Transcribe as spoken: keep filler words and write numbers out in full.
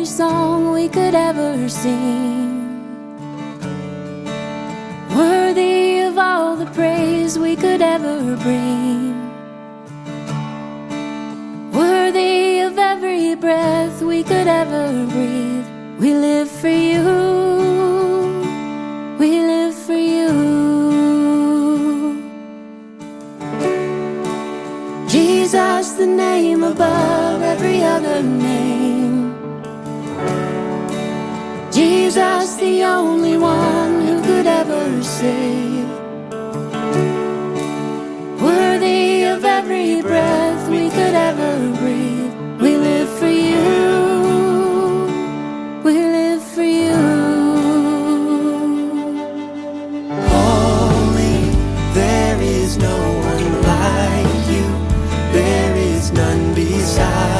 every song we could ever sing, worthy of all the praise we could ever bring, worthy of every breath we could ever breathe. We live for you, we live for you. Jesus, the name above every other name. Jesus, the only one who could ever save, worthy of every breath we could ever breathe. We live for you, we live for you. Holy, there is no one like you. There is none beside